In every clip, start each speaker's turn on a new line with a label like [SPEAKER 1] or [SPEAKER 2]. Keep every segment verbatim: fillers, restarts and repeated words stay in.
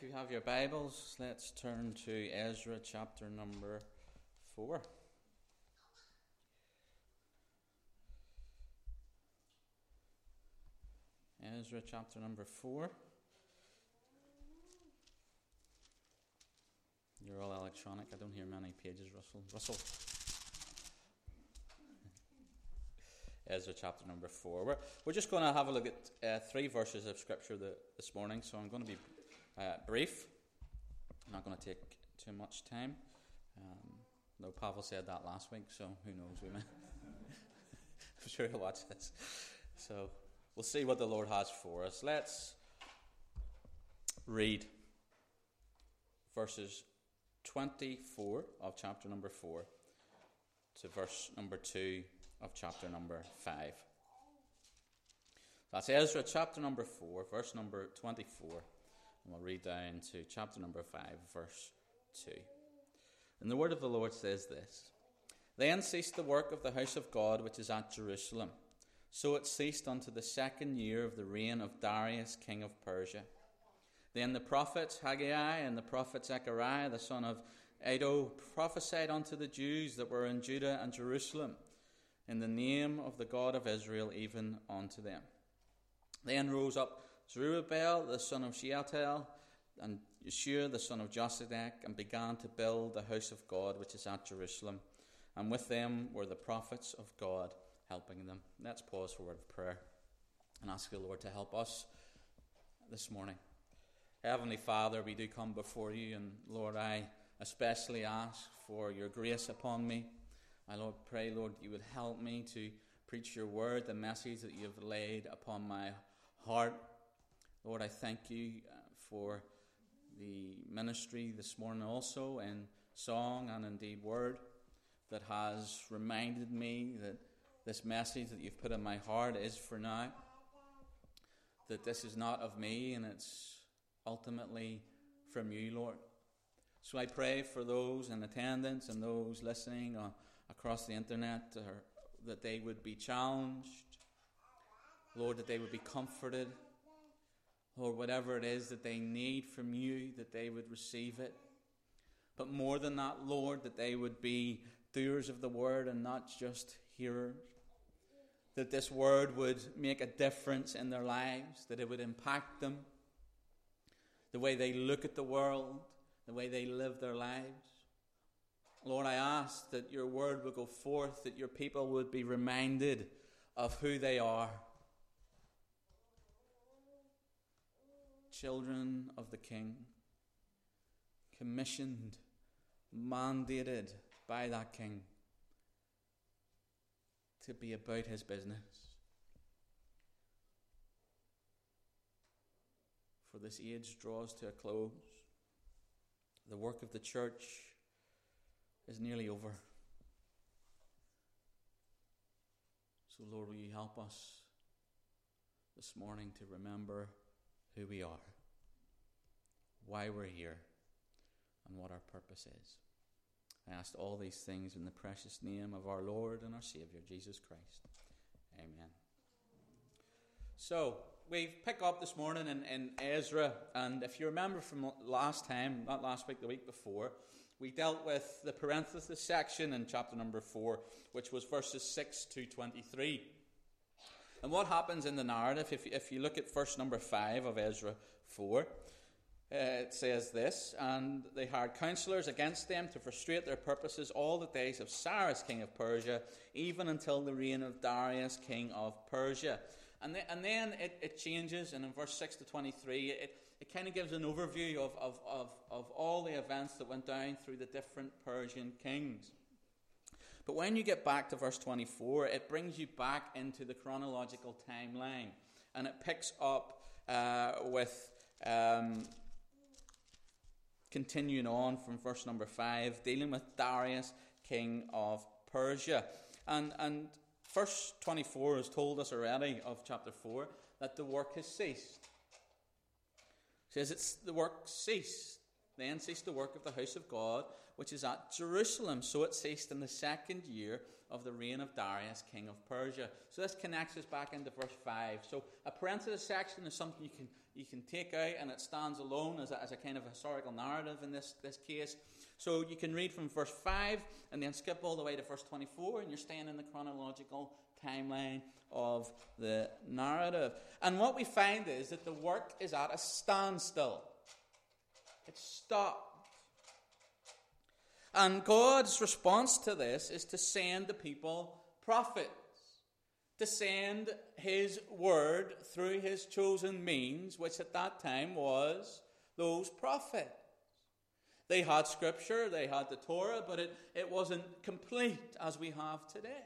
[SPEAKER 1] if you have your Bibles, let's turn to Ezra chapter number four. Ezra chapter number four. You're all electronic. I don't hear many pages, Russell. Russell. Ezra chapter number four. We're, we're just going to have a look at uh, three verses of Scripture the, this morning, so I'm going to be uh, brief. I'm not going to take too much time. Um, though Pavel said that last week, so who knows? We may. I'm sure he'll watch this. So we'll see what the Lord has for us. Let's read verses twenty-four of chapter number four to verse number two of chapter number five. That's Ezra chapter number four, verse number twenty-four. And we'll read down to chapter number five, verse two. And the word of the Lord says this: Then ceased the work of the house of God which is at Jerusalem. So it ceased unto the second year of the reign of Darius king of Persia. Then the prophets Haggai and the prophet Zechariah the son of Iddo prophesied unto the Jews that were in Judah and Jerusalem in the name of the God of Israel, even unto them. Then rose up Zerubbabel the son of Shealtiel and Yeshua the son of Josedek, and began to build the house of God which is at Jerusalem. And with them were the prophets of God, helping them. Let's pause for a word of prayer and ask the Lord to help us this morning. Heavenly Father, we do come before you, and Lord, I especially ask for your grace upon me. I Lord pray, Lord, you would help me to preach your word, the message that you have laid upon my heart. Lord, I thank you uh, for the ministry this morning also in song and indeed word that has reminded me that this message that you've put in my heart is for now, that this is not of me and it's ultimately from you, Lord. So I pray for those in attendance and those listening uh, across the internet, uh, that they would be challenged, Lord, that they would be comforted, Lord, whatever it is that they need from you, that they would receive it. But more than that, Lord, that they would be doers of the word and not just hearers. That this word would make a difference in their lives, that it would impact them, the way they look at the world, the way they live their lives. Lord, I ask that your word would go forth, that your people would be reminded of who they are. Children of the King, commissioned, mandated by that King to be about his business. For this age draws to a close. The work of the church is nearly over. So, Lord, will you help us this morning to remember who we are, why we're here, and what our purpose is. I asked all these things in the precious name of our Lord and our Saviour, Jesus Christ. Amen. So, we pick up this morning in, in Ezra, and if you remember from last time, not last week, the week before, we dealt with the parenthesis section in chapter number four, which was verses six to twenty-three. And what happens in the narrative, if, if you look at verse number five of Ezra four, uh, it says this: And they hired counselors against them to frustrate their purposes all the days of Cyrus, king of Persia, even until the reign of Darius, king of Persia. And then, and then it, it changes, and in verse six to twenty-three, it, it kind of gives an overview of, of, of, of all the events that went down through the different Persian kings. But when you get back to verse twenty-four, it brings you back into the chronological timeline. And it picks up uh, with um, continuing on from verse number five, dealing with Darius, king of Persia. And, and verse twenty-four has told us already of chapter four that the work has ceased. It says it's the work ceased. Then ceased the work of the house of God, which is at Jerusalem. So it ceased in the second year of the reign of Darius, king of Persia. So this connects us back into verse five. So a parenthesis section is something you can you can take out, and it stands alone as a, as a kind of historical narrative in this, this case. So you can read from verse five and then skip all the way to verse twenty-four, and you're staying in the chronological timeline of the narrative. And what we find is that the work is at a standstill. It's stopped. And God's response to this is to send the people prophets, to send his word through his chosen means, which at that time was those prophets. They had scripture, they had the Torah, but it, it wasn't complete as we have today.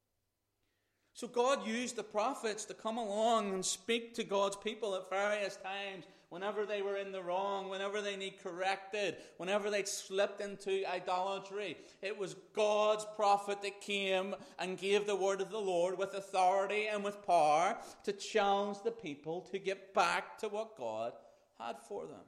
[SPEAKER 1] So God used the prophets to come along and speak to God's people at various times, whenever they were in the wrong, whenever they need corrected, whenever they'd slipped into idolatry. It was God's prophet that came and gave the word of the Lord with authority and with power to challenge the people to get back to what God had for them.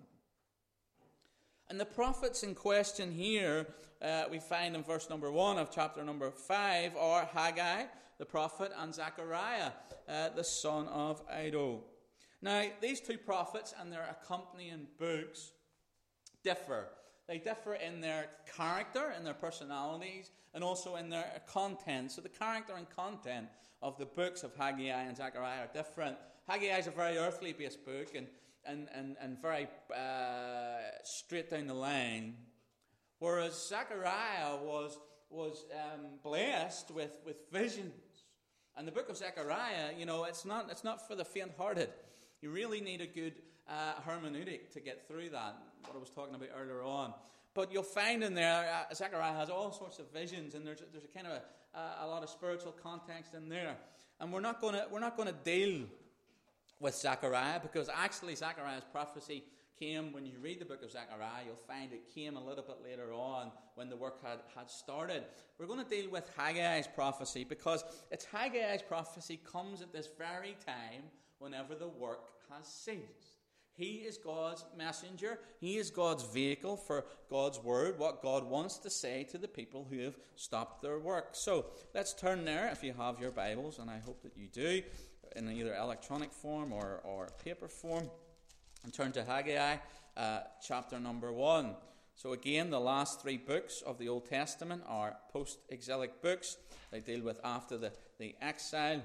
[SPEAKER 1] And the prophets in question here, uh, we find in verse number one of chapter number five, are Haggai, the prophet, and Zechariah, uh, the son of Iddo. Now, these two prophets and their accompanying books differ. They differ in their character, in their personalities, and also in their content. So the character and content of the books of Haggai and Zechariah are different. Haggai is a very earthly-based book and, and, and, and very uh, straight down the line, whereas Zechariah was, was um, blessed with, with visions. And the book of Zechariah, you know, it's not, it's not for the faint-hearted. You really need a good uh, hermeneutic to get through that, what I was talking about earlier on. But you'll find in there, uh, Zechariah has all sorts of visions, and there's, there's a kind of a, a lot of spiritual context in there. And we're not going to we're not going to deal with Zechariah, because actually Zechariah's prophecy came, when you read the book of Zechariah, you'll find it came a little bit later on when the work had, had started. We're going to deal with Haggai's prophecy, because it's Haggai's prophecy comes at this very time whenever the work has ceased. He is God's messenger. He is God's vehicle for God's word, what God wants to say to the people who have stopped their work. So let's turn there, if you have your Bibles, and I hope that you do, in either electronic form or, or paper form, and turn to Haggai, uh, chapter number one. So again, the last three books of the Old Testament are post-exilic books. They deal with after the, the exile.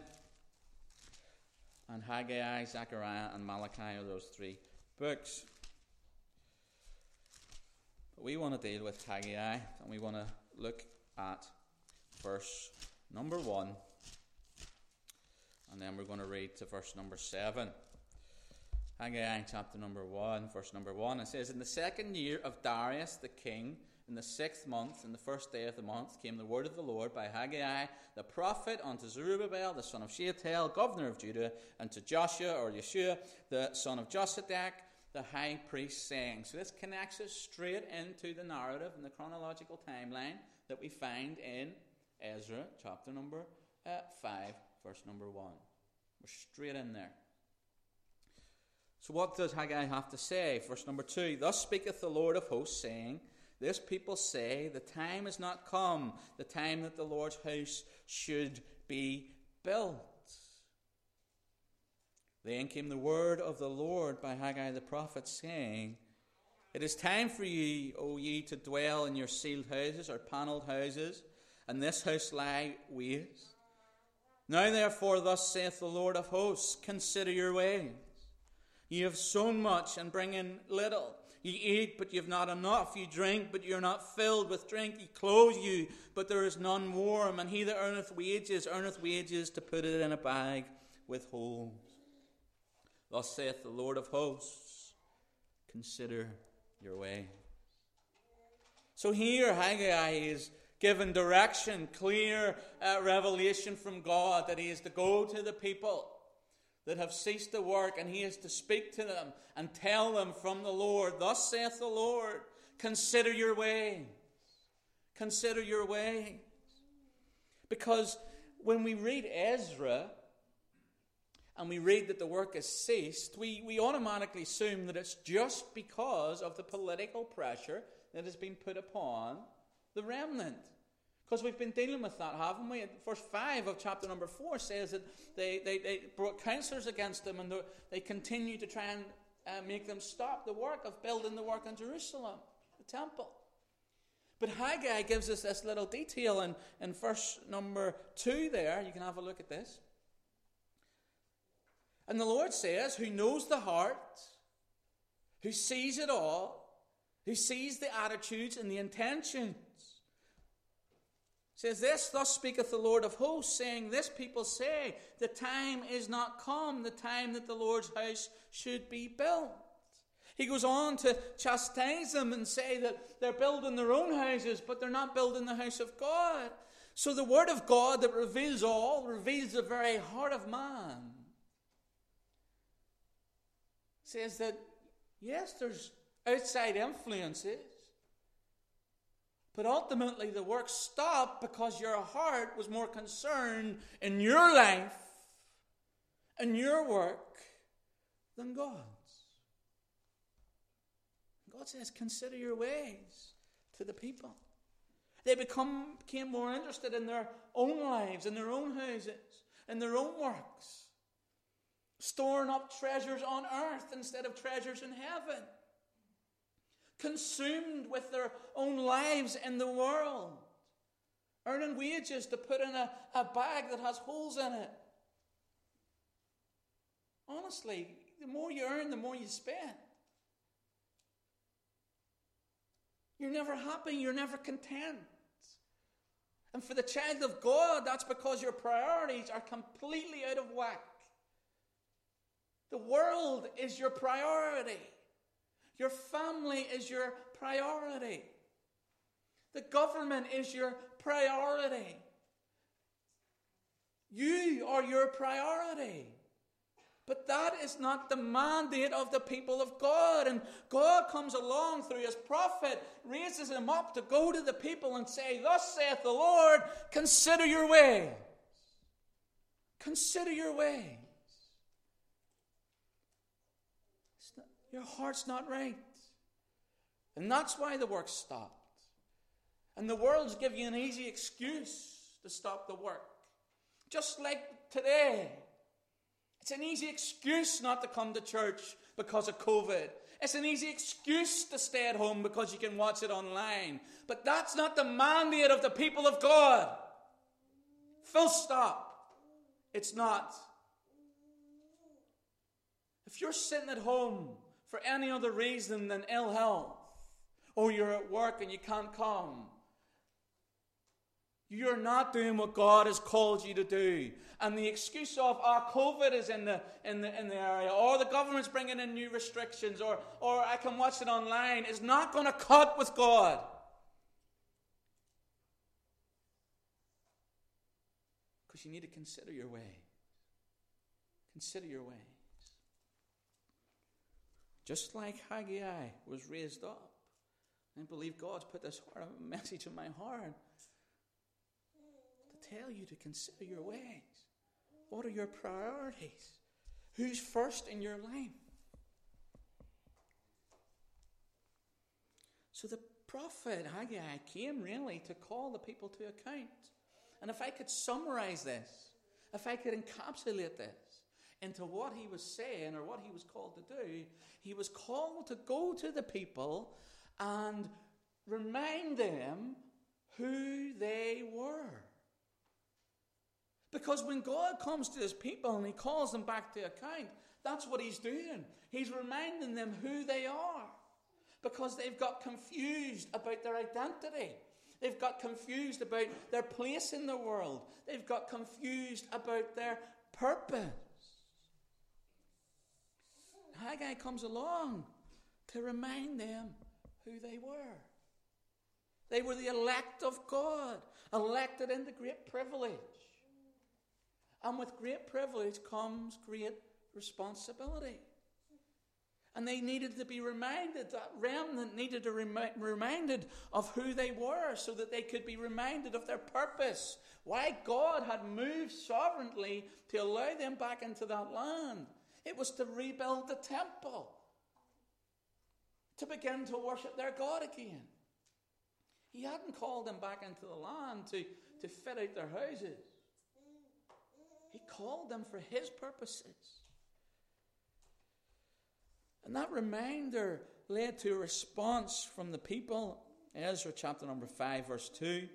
[SPEAKER 1] And Haggai, Zechariah, and Malachi are those three books. But we want to deal with Haggai, and we want to look at verse number one. And then we're going to read to verse number seven. Haggai, chapter number one, verse number one. It says, "In the second year of Darius the king, in the sixth month, in the first day of the month, came the word of the Lord by Haggai the prophet unto Zerubbabel, the son of Shealtiel, governor of Judah, and to Joshua, or Yeshua, the son of Josedek, the high priest, saying." So this connects us straight into the narrative and the chronological timeline that we find in Ezra, chapter number uh, five, verse number one. We're straight in there. So what does Haggai have to say? Verse number two, "Thus speaketh the Lord of hosts, saying, This people say, the time is not come, the time that the Lord's house should be built. Then came the word of the Lord by Haggai the prophet, saying, It is time for ye, O ye, to dwell in your sealed houses or panelled houses, and this house lie waste. Now therefore, thus saith the Lord of hosts, consider your ways. Ye have sown much and bring in little. Ye eat, but ye have not enough. Ye drink, but ye are not filled with drink. Ye clothe you, but there is none warm. And he that earneth wages, earneth wages to put it in a bag with holes. Thus saith the Lord of hosts, consider your way." So here Haggai is given direction, clear uh, revelation from God that he is to go to the people that have ceased to work, and he is to speak to them and tell them from the Lord, "Thus saith the Lord, consider your ways. Consider your ways." Because when we read Ezra and we read that the work has ceased, we, we automatically assume that it's just because of the political pressure that has been put upon the remnant. Because we've been dealing with that, haven't we? Verse five of chapter number four says that they, they, they brought counselors against them, and they continue to try and uh, make them stop the work of building the work in Jerusalem, the temple. But Haggai gives us this little detail in, in verse number two there. You can have a look at this. And the Lord says, who knows the heart, who sees it all, who sees the attitudes and the intentions, says this, thus speaketh the Lord of hosts, saying, this people say, the time is not come, the time that the Lord's house should be built. He goes on to chastise them and say that they're building their own houses, but they're not building the house of God. So the word of God that reveals all, reveals the very heart of man, says that, yes, there's outside influences, but ultimately the work stopped because your heart was more concerned in your life and your work than God's. God says, consider your ways to the people. They become became more interested in their own lives, in their own houses, in their own works, storing up treasures on earth instead of treasures in heaven, consumed with their own lives in the world, earning wages to put in a, a bag that has holes in it. Honestly, the more you earn, the more you spend. You're never happy, you're never content. And for the child of God, that's because your priorities are completely out of whack. The world is your priority. Your family is your priority. The government is your priority. You are your priority. But that is not the mandate of the people of God. And God comes along through his prophet, raises him up to go to the people and say, thus saith the Lord, consider your ways. Consider your ways. It's not, your heart's not right. And that's why the work stopped. And the world's give you an easy excuse to stop the work. Just like today. It's an easy excuse not to come to church because of COVID. It's an easy excuse to stay at home because you can watch it online. But that's not the mandate of the people of God. Full stop. It's not. If you're sitting at home for any other reason than ill health, or you're at work and you can't come, you're not doing what God has called you to do. And the excuse of, oh, COVID is in the, in the, in the area, or the government's bringing in new restrictions, or, or I can watch it online, is not going to cut with God. Because you need to consider your way. Consider your ways. Just like Haggai was raised up. I believe God's put this heart, a message in my heart to tell you to consider your ways. What are your priorities? Who's first in your life? So the prophet Haggai came really to call the people to account. And if I could summarize this, if I could encapsulate this into what he was saying or what he was called to do, he was called to go to the people and remind them who they were. Because when God comes to his people and he calls them back to account, that's what he's doing. He's reminding them who they are. Because they've got confused about their identity. They've got confused about their place in the world. They've got confused about their purpose. Haggai comes along to remind them who they were. They were the elect of God, elected into great privilege. And with great privilege comes great responsibility. And they needed to be reminded, that remnant needed to be remi- reminded of who they were so that they could be reminded of their purpose. Why God had moved sovereignly to allow them back into that land. It was to rebuild the temple. To begin to worship their God again. He hadn't called them back into the land to, to fit out their houses. He called them for his purposes. And that reminder led to a response from the people. Ezra chapter number five, verse two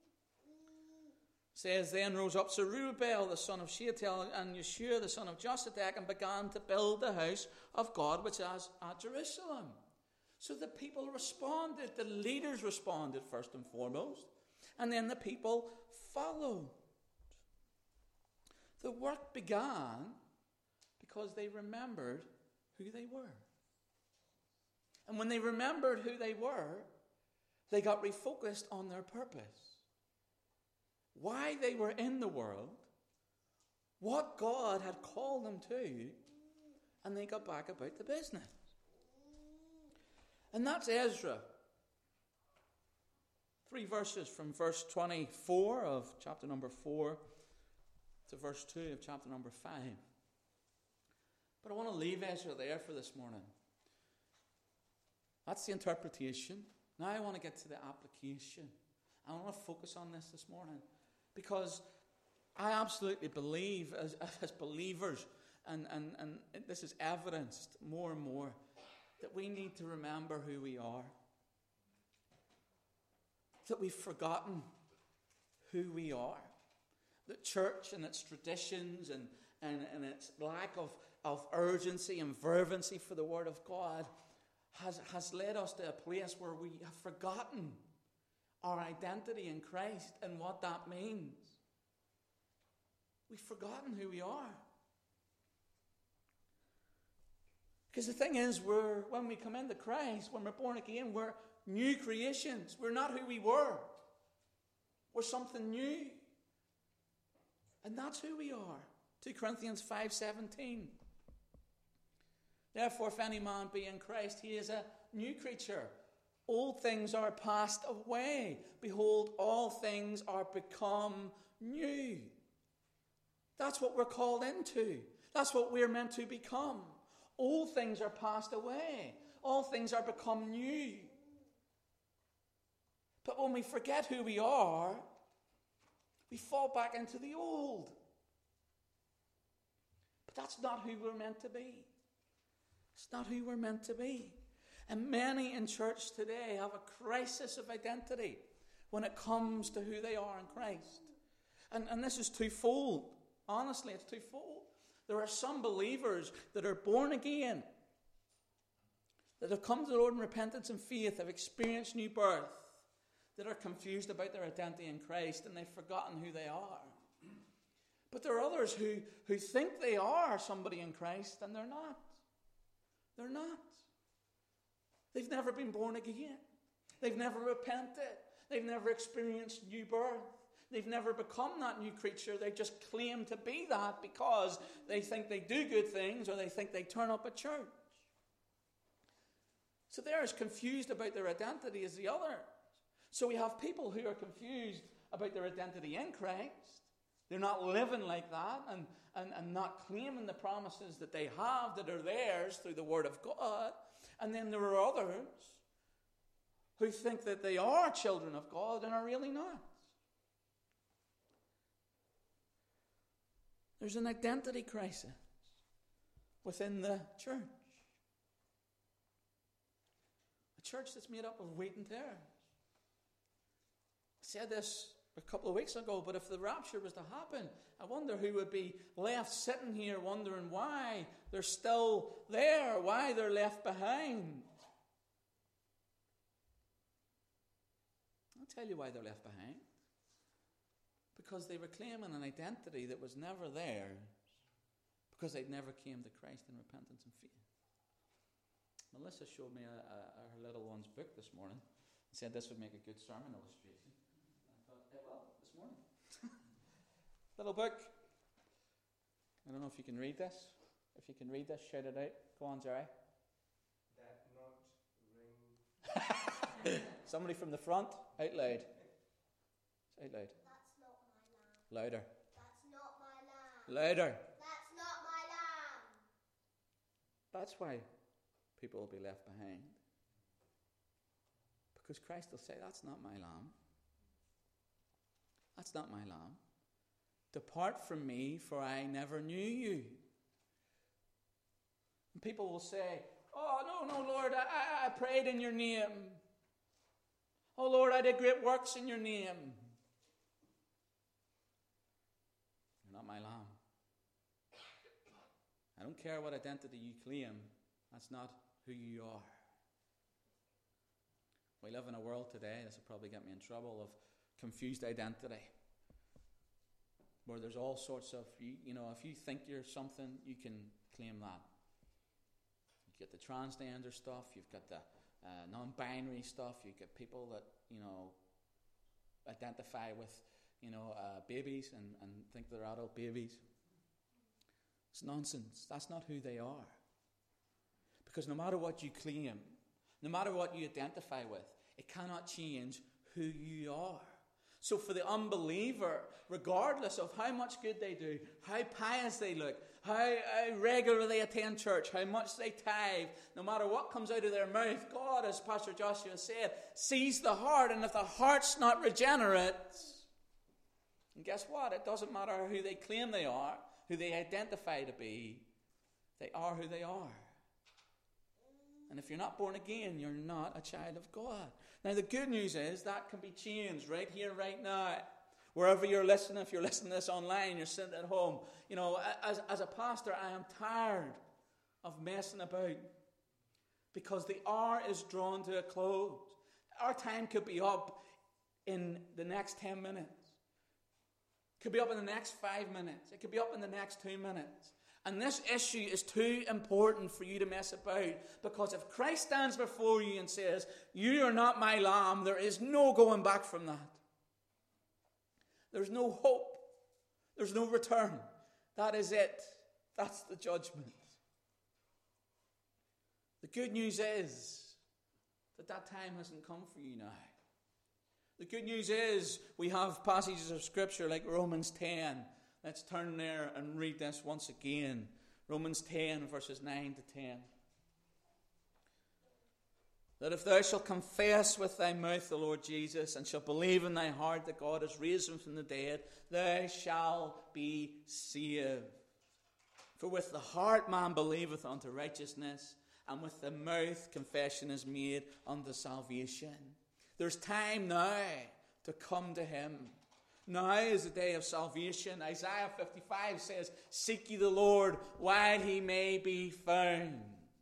[SPEAKER 1] says, Then rose up Zerubbabel, the son of Shealtiel, and Yeshua, the son of Josedek, and began to build the house of God, which is at Jerusalem. So the people responded. The leaders responded first and foremost. And then the people followed. The work began because they remembered who they were. And when they remembered who they were, they got refocused on their purpose. Why they were in the world, what God had called them to, and they got back about the business. And that's Ezra. Three verses from verse twenty-four of chapter number four to verse two of chapter number five. But I want to leave Ezra there for this morning. That's the interpretation. Now I want to get to the application. I want to focus on this this morning. Because I absolutely believe as, as believers, and, and, and this is evidenced more and more, that we need to remember who we are. That we've forgotten who we are. The church and its traditions and, and, and its lack of, of urgency and fervency for the Word of God has, has led us to a place where we have forgotten our identity in Christ and what that means. We've forgotten who we are. Because the thing is, we're, when we come into Christ, when we're born again, we're new creations. We're not who we were. We're something new. And that's who we are. two Corinthians five seventeen. Therefore, if any man be in Christ, he is a new creature. Old things are passed away. Behold, all things are become new. That's what we're called into. That's what we're meant to become. Old things are passed away. All things are become new. But when we forget who we are, we fall back into the old. But that's not who we're meant to be. It's not who we're meant to be. And many in church today have a crisis of identity when it comes to who they are in Christ. And, and this is twofold. Honestly, it's twofold. There are some believers that are born again, that have come to the Lord in repentance and faith, have experienced new birth, that are confused about their identity in Christ, and they've forgotten who they are. But there are others who, who think they are somebody in Christ, and they're not. They're not. They've never been born again. They've never repented. They've never experienced new birth. They've never become that new creature. They just claim to be that because they think they do good things or they think they turn up at church. So they're as confused about their identity as the others. So we have people who are confused about their identity in Christ. They're not living like that and, and, and not claiming the promises that they have that are theirs through the Word of God. And then there are others who think that they are children of God and are really not. There's an identity crisis within the church. A church that's made up of wheat and tares. I said this a couple of weeks ago, but if the rapture was to happen, I wonder who would be left sitting here wondering why they're still there, why they're left behind. I'll tell you why they're left behind. Because they were claiming an identity that was never theirs, because they'd never came to Christ in repentance and faith. Melissa showed me a, a, her little one's book this morning and said this would make a good sermon illustration. I thought, it will, this morning. Little book. I don't know if you can read this. If you can read this, shout it out. Go on, Jerry.
[SPEAKER 2] That not ring.
[SPEAKER 1] Somebody from the front, out loud. Out loud. Louder.
[SPEAKER 2] That's not my lamb.
[SPEAKER 1] Louder.
[SPEAKER 2] That's not my lamb.
[SPEAKER 1] That's why people will be left behind. Because Christ will say, that's not my lamb. That's not my lamb. Depart from me, for I never knew you. And people will say, oh, no, no, Lord, I, I prayed in your name. Oh, Lord, I did great works in your name. You're not my lamb. I don't care what identity you claim. That's not who you are. We live in a world today, this will probably get me in trouble, of confused identity. Where there's all sorts of, you, you know, if you think you're something, you can claim that. You get the transgender stuff, you've got the uh, non-binary stuff, you get people that, you know, identify with, you know, uh, babies and, and think they're adult babies. It's nonsense. That's not who they are. Because no matter what you claim, no matter what you identify with, it cannot change who you are. So for the unbeliever, regardless of how much good they do, how pious they look, how, how regularly they attend church, how much they tithe, no matter what comes out of their mouth, God, as Pastor Joshua said, sees the heart. And if the heart's not regenerate, and guess what? It doesn't matter who they claim they are, who they identify to be. They are who they are. And if you're not born again, you're not a child of God. Now, the good news is that can be changed right here, right now. Wherever you're listening, if you're listening to this online, you're sitting at home. You know, as, as a pastor, I am tired of messing about. Because the hour is drawn to a close. Our time could be up in the next ten minutes. It could be up in the next five minutes. It could be up in the next two minutes. And this issue is too important for you to mess about. Because if Christ stands before you and says, you are not my lamb, there is no going back from that. There's no hope. There's no return. That is it. That's the judgment. The good news is that that time hasn't come for you now. The good news is we have passages of Scripture like Romans ten. Let's turn there and read this once again. Romans ten, verses nine to ten. That if thou shalt confess with thy mouth the Lord Jesus, and shalt believe in thy heart that God has raised him from the dead, thou shalt be saved. For with the heart man believeth unto righteousness, and with the mouth confession is made unto salvation. There's time now to come to him. Now is the day of salvation. Isaiah fifty-five says, seek ye the Lord while he may be found.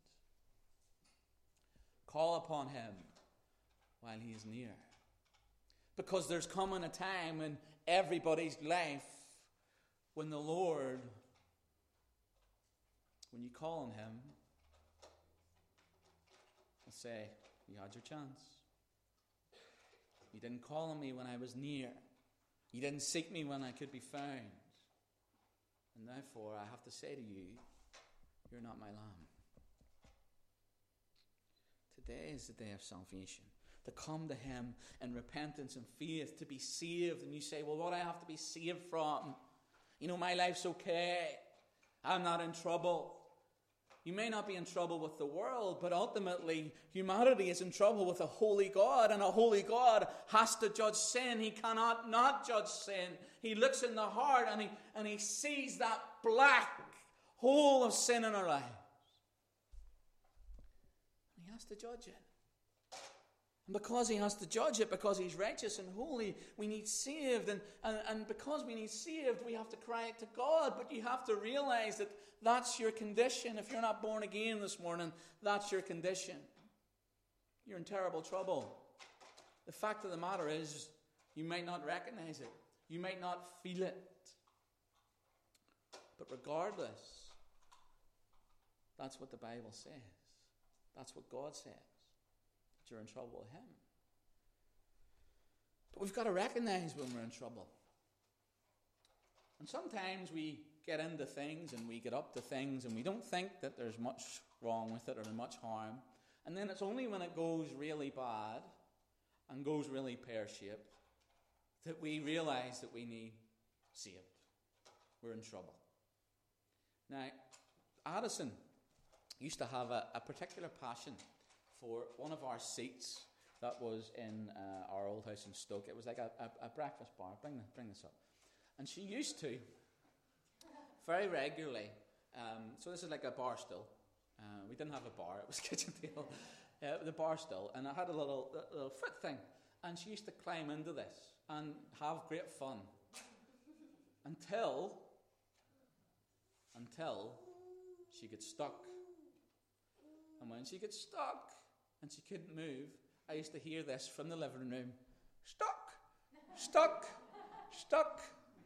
[SPEAKER 1] Call upon him while he is near. Because there's coming a time in everybody's life when the Lord, when you call on him, will say, you had your chance. You didn't call on me when I was near. You didn't seek me when I could be found. And therefore, I have to say to you, you're not my lamb. Today is the day of salvation. To come to him in repentance and faith, to be saved. And you say, well, what do I have to be saved from? You know, my life's okay. I'm not in trouble. You may not be in trouble with the world, but ultimately humanity is in trouble with a holy God, and a holy God has to judge sin. He cannot not judge sin. He looks in the heart and he, and he sees that black hole of sin in our lives. And he has to judge it. And because he has to judge it, because he's righteous and holy, we need saved. And, and, and because we need saved, we have to cry out to God. But you have to realize that that's your condition. If you're not born again this morning, that's your condition. You're in terrible trouble. The fact of the matter is, you might not recognize it. You might not feel it. But regardless, that's what the Bible says. That's what God says. You're in trouble with him. But we've got to recognize when we're in trouble. And sometimes we get into things and we get up to things and we don't think that there's much wrong with it or much harm. And then it's only when it goes really bad and goes really pear-shaped that we realize that we need saved. We're in trouble. Now, Addison used to have a, a particular passion for one of our seats that was in uh, our old house in Stoke. It was like a, a, a breakfast bar. Bring, the, bring this up. And she used to, very regularly, um, so this is like a bar stool. Uh, we didn't have a bar, it was a kitchen table. Uh, the bar stool, and I had a little, a little foot thing. And she used to climb into this and have great fun. Until, until she gets stuck. And when she gets stuck and she couldn't move, I used to hear this from the living room. Stuck! Stuck! Stuck!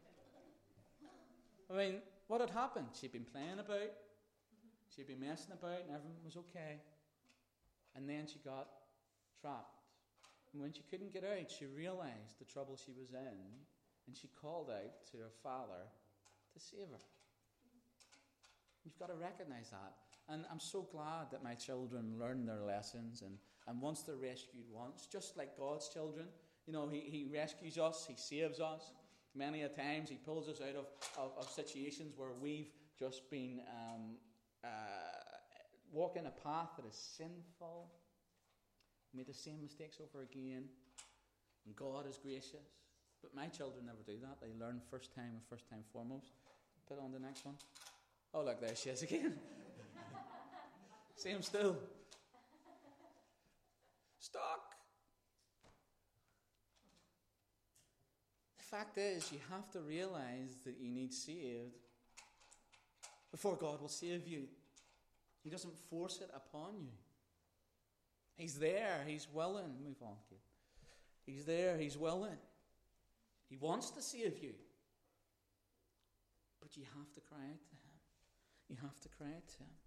[SPEAKER 1] I mean, what had happened? She'd been playing about, she'd been messing about, and everything was okay. And then she got trapped. And when she couldn't get out, she realized the trouble she was in, and she called out to her father to save her. You've got to recognize that. And I'm so glad that my children learn their lessons, and, and once they're rescued once, just like God's children, you know, he, he rescues us, he saves us. Many a times he pulls us out of, of, of situations where we've just been um, uh, walking a path that is sinful, made the same mistakes over again, and God is gracious. But my children never do that. They learn first time and first time foremost. Put on the next one. Oh, look, there she is again. Same still. Stuck. The fact is, you have to realize that you need saved before God will save you. He doesn't force it upon you. He's there. He's willing. Move on, kid. He's there. He's willing. He wants to save you. But you have to cry out to him. You have to cry out to him.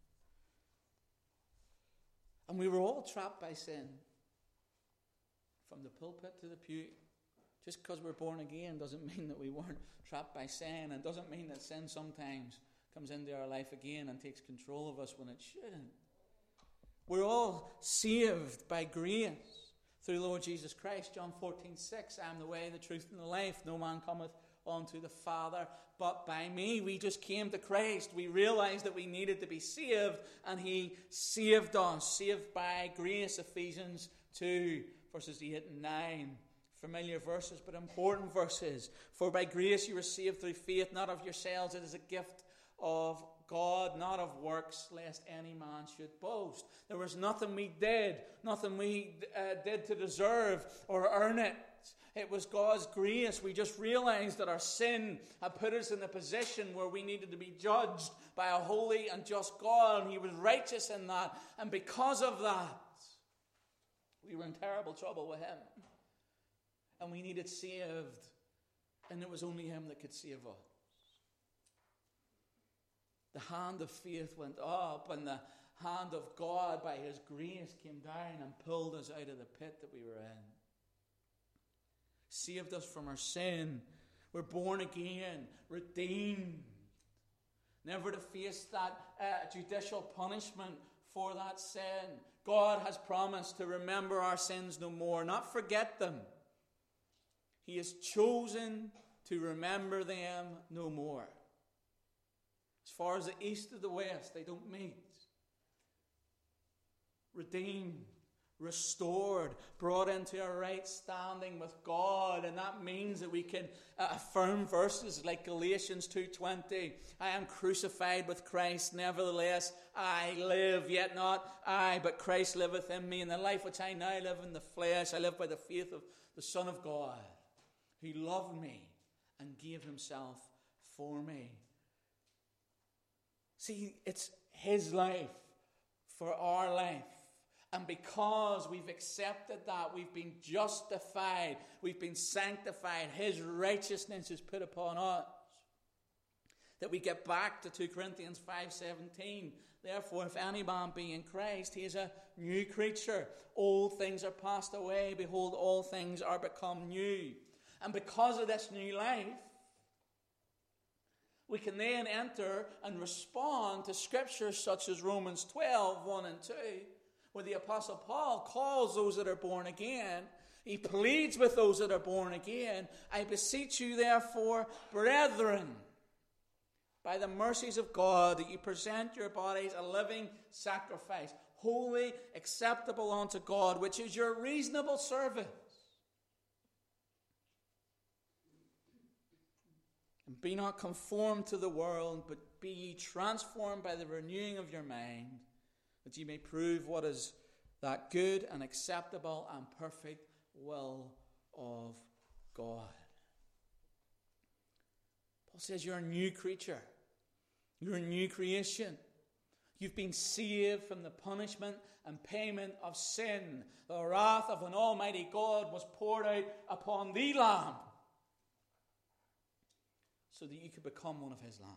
[SPEAKER 1] And we were all trapped by sin. From the pulpit to the pew. Just because we're born again doesn't mean that we weren't trapped by sin, and doesn't mean that sin sometimes comes into our life again and takes control of us when it shouldn't. We're all saved by grace through the Lord Jesus Christ. John fourteen six, I am the way, the truth, and the life. No man cometh unto the Father but by me. We just came to Christ. We realized that we needed to be saved, and he saved us. Saved by grace, Ephesians two, verses eight and nine. Familiar verses, but important verses. For by grace you were saved through faith, not of yourselves. It is a gift of God, not of works, lest any man should boast. There was nothing we did, nothing we uh, did to deserve or earn it. It was God's grace. We just realized that our sin had put us in a position where we needed to be judged by a holy and just God, and he was righteous in that. And because of that, we were in terrible trouble with him. And we needed saved. And it was only him that could save us. The hand of faith went up, and the hand of God by his grace came down and pulled us out of the pit that we were in. Saved us from our sin. We're born again, redeemed. Never to face that uh, judicial punishment for that sin. God has promised to remember our sins no more, not forget them. He has chosen to remember them no more. As far as the east of the west, they don't meet. Redeemed, restored, brought into a right standing with God. And that means that we can uh, affirm verses like Galatians two twenty. I am crucified with Christ, nevertheless I live, yet not I, but Christ liveth in me. In the life which I now live in the flesh, I live by the faith of the Son of God, who loved me and gave himself for me. See, it's his life for our life. And because we've accepted that, we've been justified, we've been sanctified, his righteousness is put upon us. That we get back to two Corinthians five seventeen. Therefore, if any man be in Christ, he is a new creature. Old things are passed away. Behold, all things are become new. And because of this new life, we can then enter and respond to scriptures such as Romans twelve, one and two, where the Apostle Paul calls those that are born again. He pleads with those that are born again. I beseech you, therefore, brethren, by the mercies of God, that you present your bodies a living sacrifice, holy, acceptable unto God, which is your reasonable service. And be not conformed to the world, but be ye transformed by the renewing of your mind, that ye may prove what is that good and acceptable and perfect will of God. Paul says you're a new creature. You're a new creation. You've been saved from the punishment and payment of sin. The wrath of an almighty God was poured out upon the Lamb so that you could become one of his lambs.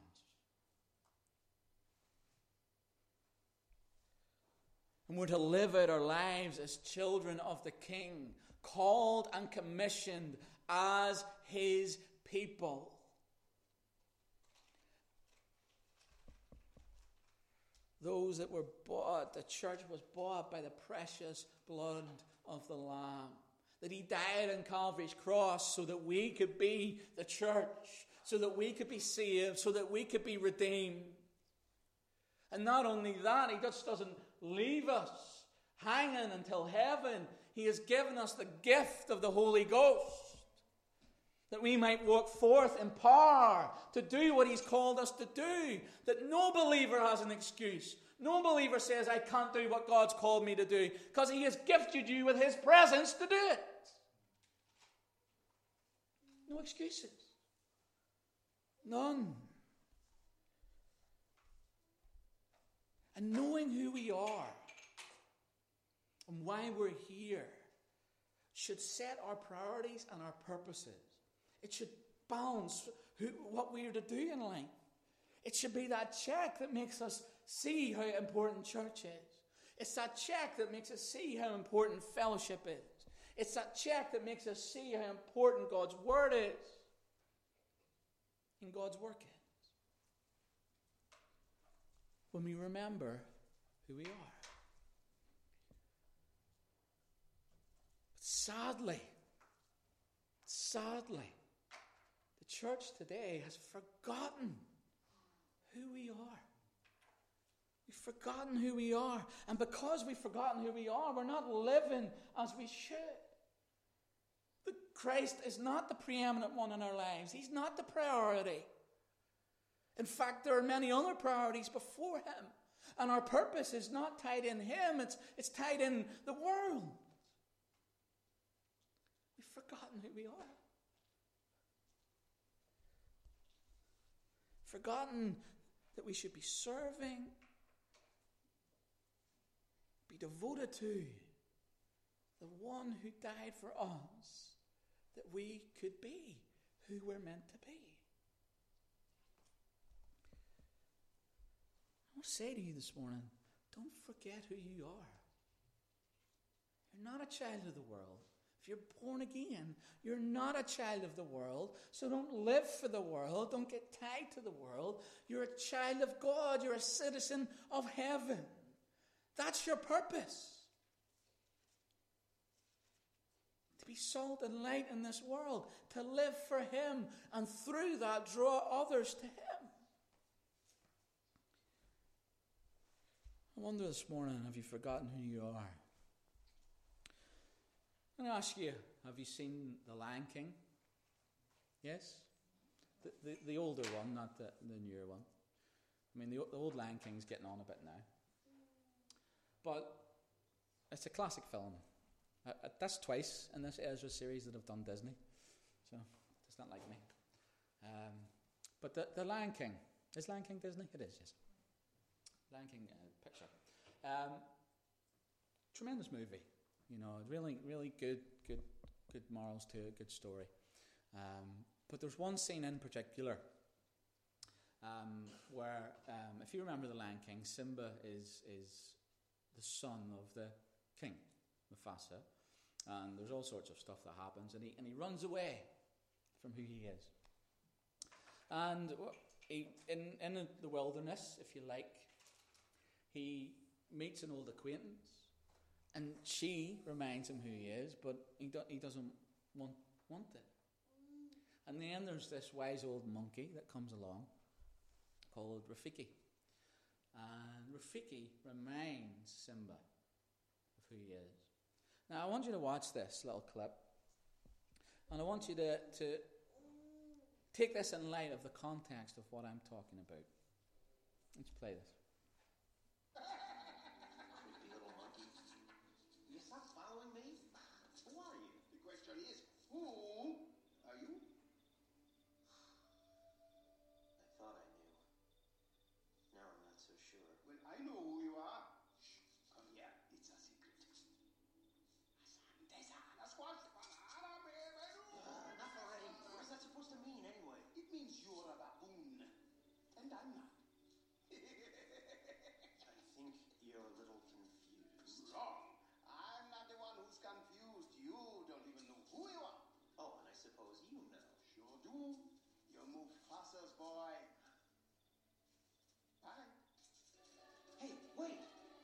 [SPEAKER 1] And we're to live out our lives as children of the King, called and commissioned as his people. Those that were bought, the church was bought by the precious blood of the Lamb. That he died on Calvary's cross so that we could be the church, so that we could be saved, so that we could be redeemed. And not only that, he just doesn't leave us hanging until heaven. He has given us the gift of the Holy Ghost, that we might walk forth in power to do what he's called us to do. That no believer has an excuse. No believer says, I can't do what God's called me to do, because he has gifted you with his presence to do it. No excuses. None. And knowing who we are and why we're here should set our priorities and our purposes. It should balance who, what we are to do in life. It should be that check that makes us see how important church is. It's that check that makes us see how important fellowship is. It's that check that makes us see how important God's word is and God's work is. When we remember who we are. But sadly, sadly, the church today has forgotten who we are. We've forgotten who we are. And because we've forgotten who we are, we're not living as we should. But Christ is not the preeminent one in our lives. He's not the priority. In fact, there are many other priorities before him. And our purpose is not tied in him, it's, it's tied in the world. We've forgotten who we are. Forgotten that we should be serving, be devoted to the one who died for us, that we could be who we're meant to be. I want to say to you this morning, don't forget who you are. You're not a child of the world. If you're born again, you're not a child of the world. So don't live for the world. Don't get tied to the world. You're a child of God. You're a citizen of heaven. That's your purpose. To be salt and light in this world. To live for him. And through that, draw others to him. I wonder this morning, have you forgotten who you are? I'm going to ask you, have you seen The Lion King? Yes? The, the, the older one, not the, the newer one. I mean, the, the old Lion King's getting on a bit now. But it's a classic film. Uh, that's twice in this Ezra series that have done Disney. So, it's not like me. Um, but the, the Lion King. Is Lion King Disney? It is, yes. Lion King uh, picture. Um, tremendous movie. You know, really, really good, good, good morals to it, good story. Um, but there's one scene in particular um, where, um, if you remember The Lion King, Simba is is the son of the king, Mufasa, and there's all sorts of stuff that happens, and he and he runs away from who he is. And he, in in the wilderness, if you like, he meets an old acquaintance. And she reminds him who he is, but he, do, he doesn't want, want it. And then there's this wise old monkey that comes along called Rafiki. And Rafiki reminds Simba of who he is. Now, I want you to watch this little clip. And I want you to, to take this in light of the context of what I'm talking about. Let's play this.
[SPEAKER 3] Creepy little monkey. You stop following me? Who are you? The question is, who are you? I thought I knew. Now I'm not so sure.
[SPEAKER 4] Well, I know who you are. Shh, come here. It's a secret.
[SPEAKER 3] Uh, enough already. What is that supposed to mean anyway?
[SPEAKER 4] It means you're a baboon. And I'm not.
[SPEAKER 3] I think you're a little confused.
[SPEAKER 4] Wrong. I'm not the one who's confused. You don't even know who you are.
[SPEAKER 3] Oh, and I suppose you know.
[SPEAKER 4] Sure do. You're Mufasa's boy. Bye.
[SPEAKER 3] Hey, wait!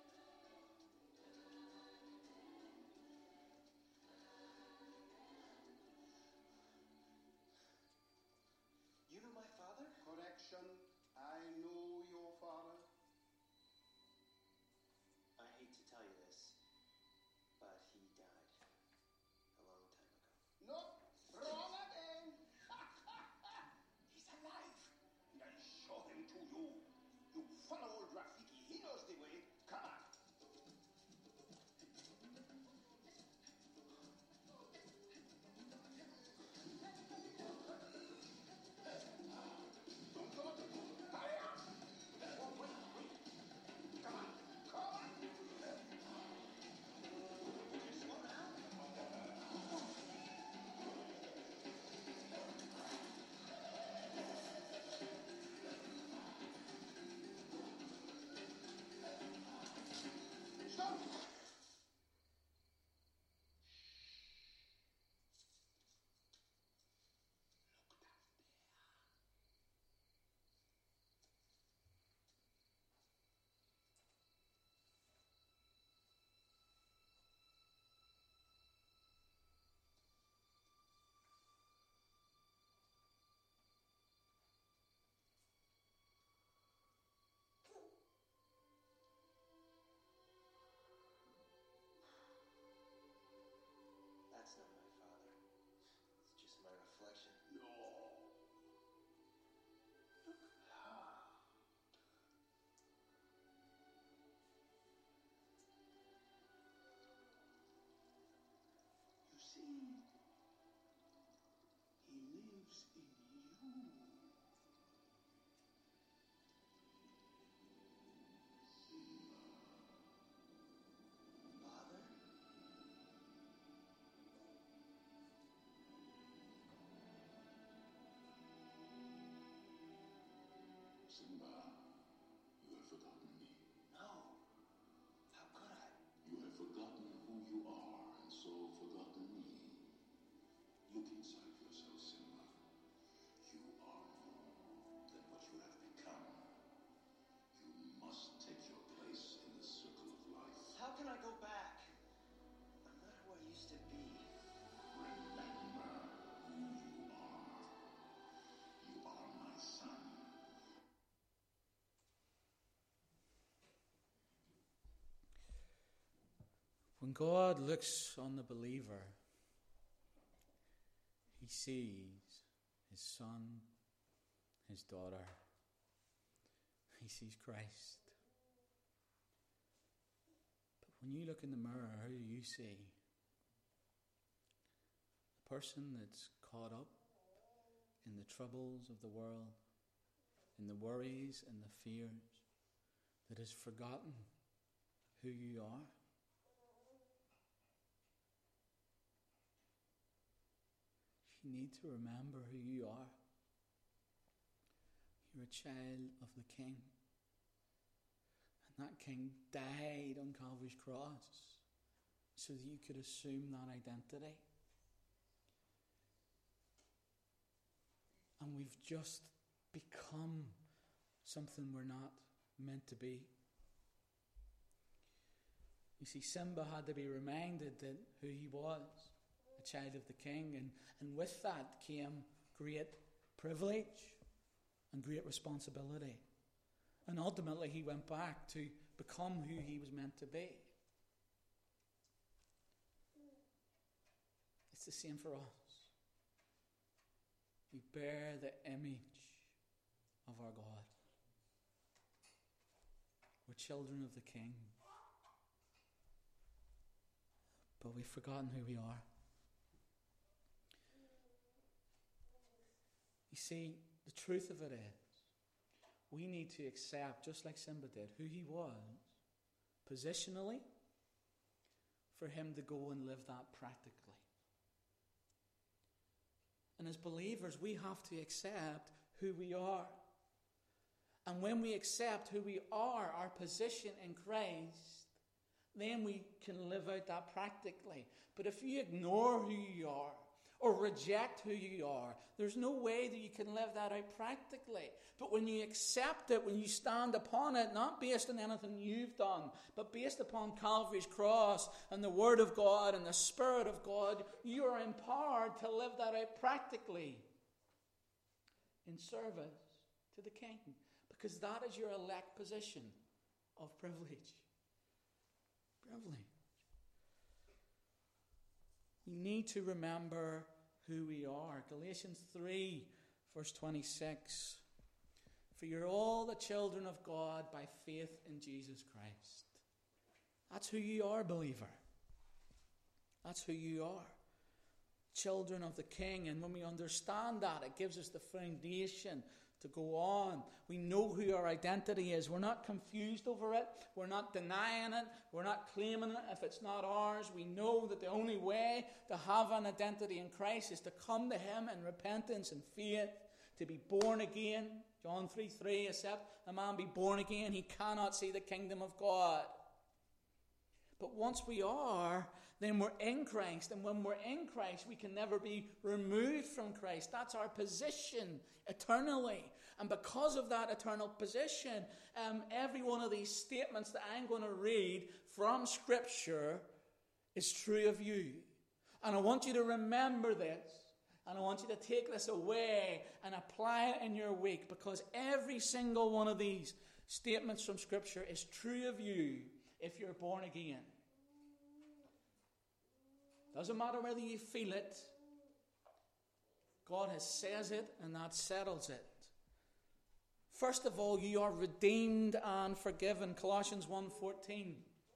[SPEAKER 3] You know my father?
[SPEAKER 4] Correction. I know your father.
[SPEAKER 3] I hate to tell you this, but he died a long time ago.
[SPEAKER 4] Nope. Wrong again. He's alive. And I'll show him to you. You follow old Rafiki. He knows the way. Come on. Don't go. Hurry up.
[SPEAKER 3] Oh, wait, wait.
[SPEAKER 4] Come on. Come on.
[SPEAKER 3] Slow down.
[SPEAKER 4] Stop. Look down there.
[SPEAKER 3] That's not my father. It's just my reflection.
[SPEAKER 4] No. Look hard. You see, he lives in you.
[SPEAKER 3] Father?
[SPEAKER 5] Simba, you have forgotten me.
[SPEAKER 3] No. How could I?
[SPEAKER 5] You have forgotten who you are, and so forgotten me. Look inside yourself, Simba. You are more than what you have become. You must take your place in the circle of life.
[SPEAKER 3] How can I go back? I'm not who I used to be.
[SPEAKER 5] Remember who you are. You are my son.
[SPEAKER 1] When God looks on the believer, he sees his son, his daughter. He sees Christ. But when you look in the mirror, who do you see? The person that's caught up in the troubles of the world, in the worries and the fears, that has forgotten who you are? You need to remember who you are. You're a child of the King. And that King died on Calvary's cross so that you could assume that identity. And we've just become something we're not meant to be. You see, Simba had to be reminded that who he was, a child of the King, and, and with that came great privilege and great responsibility.
[SPEAKER 6] And ultimately he went back to become who he was meant to be. It's the same for us. We bear the image of our God. We're children of the King. But we've forgotten who we are. You see, the truth of it is, we need to accept, just like Simba did, who he was, positionally, for him to go and live that practically. And as believers, we have to accept who we are. And when we accept who we are, our position in Christ, then we can live out that practically. But if you ignore who you are, or reject who you are, there's no way that you can live that out practically. But when you accept it, when you stand upon it, not based on anything you've done, but based upon Calvary's cross and the Word of God and the Spirit of God, you are empowered to live that out practically in service to the King. Because that is your elect position of privilege. Privilege. We need to remember who we are. Galatians three, verse twenty-six. For you're all the children of God by faith in Jesus Christ. That's who you are, believer. That's who you are. Children of the King. And when we understand that, it gives us the foundation to go on. We know who our identity is. We're not confused over it. We're not denying it. We're not claiming it if it's not ours. We know that the only way to have an identity in Christ is to come to Him in repentance and faith, to be born again. John three three, except a man be born again, he cannot see the kingdom of God. But once we are, then we're in Christ. And when we're in Christ, we can never be removed from Christ. That's our position eternally. And because of that eternal position, um, every one of these statements that I'm going to read from Scripture is true of you. And I want you to remember this. And I want you to take this away and apply it in your week. Because every single one of these statements from Scripture is true of you if you're born again. Doesn't matter whether you feel it. God has says it, and that settles it. First of all, you are redeemed and forgiven. Colossians one fourteen.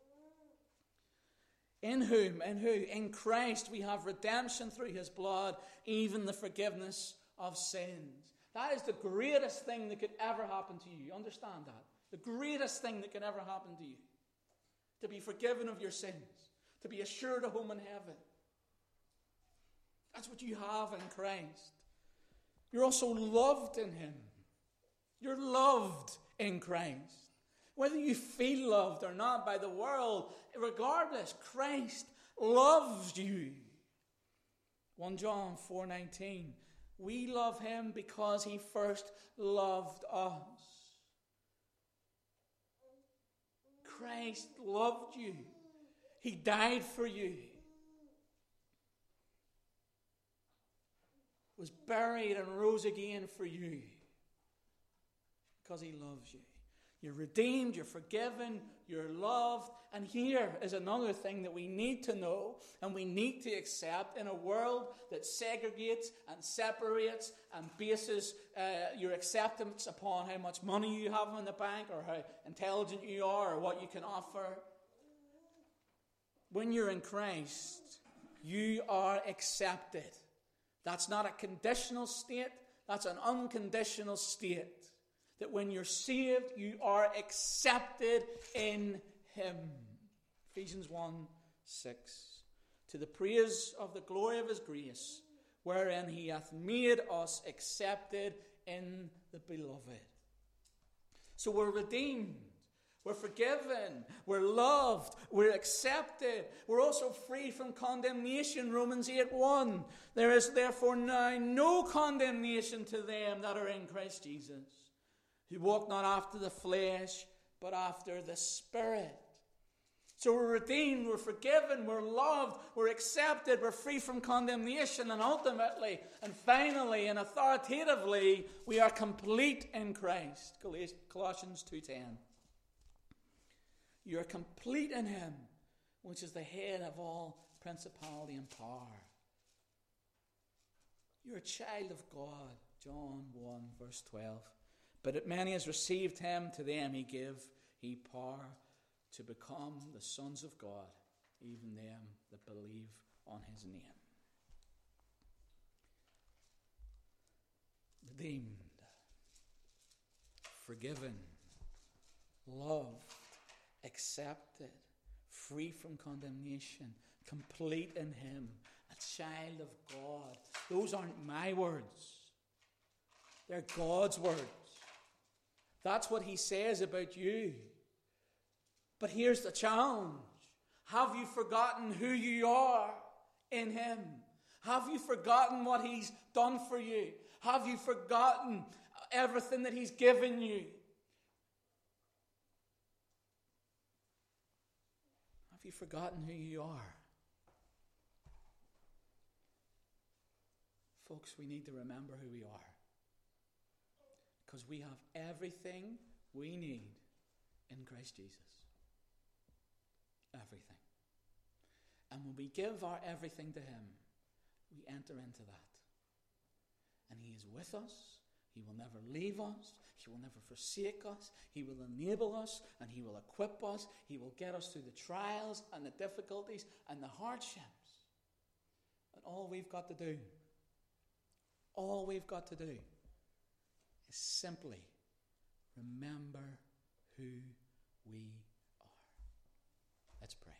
[SPEAKER 6] In whom, in who? In Christ we have redemption through His blood, even the forgiveness of sins. That is the greatest thing that could ever happen to you. You understand that? The greatest thing that could ever happen to you. To be forgiven of your sins. To be assured a home in heaven. That's what you have in Christ. You're also loved in Him. You're loved in Christ. Whether you feel loved or not by the world, regardless, Christ loves you. First John four nineteen. We love Him because He first loved us. Christ loved you. He died for you. Was buried and rose again for you. Because He loves you. You're redeemed, you're forgiven, you're loved. And here is another thing that we need to know and we need to accept in a world that segregates and separates and bases uh, your acceptance upon how much money you have in the bank or how intelligent you are or what you can offer. When you're in Christ, you are accepted. That's not a conditional state, that's an unconditional state. That when you're saved, you are accepted in Him. Ephesians one six. To the praise of the glory of His grace, wherein He hath made us accepted in the Beloved. So we're redeemed. We're forgiven, we're loved, we're accepted. We're also free from condemnation, Romans eight one. There is therefore now no condemnation to them that are in Christ Jesus, who walk not after the flesh, but after the Spirit. So we're redeemed, we're forgiven, we're loved, we're accepted, we're free from condemnation, and ultimately, and finally, and authoritatively, we are complete in Christ. Colossians two ten. You are complete in him, which is the head of all principality and power. You're a child of God. John one, verse twelve. But as many as received him, to them he gave he power to become the sons of God, even them that believe on his name. Redeemed, forgiven, loved, accepted, free from condemnation, complete in him, a child of God. Those aren't my words. They're God's words. That's what he says about you. But here's the challenge. Have you forgotten who you are in him? Have you forgotten what he's done for you? Have you forgotten everything that he's given you? Have you forgotten who you are? Folks, we need to remember who we are. Because we have everything we need in Christ Jesus. Everything. And when we give our everything to him, we enter into that. And he is with us. He will never leave us. He will never forsake us. He will enable us and he will equip us. He will get us through the trials and the difficulties and the hardships. And all we've got to do, all we've got to do is simply remember who we are. Let's pray.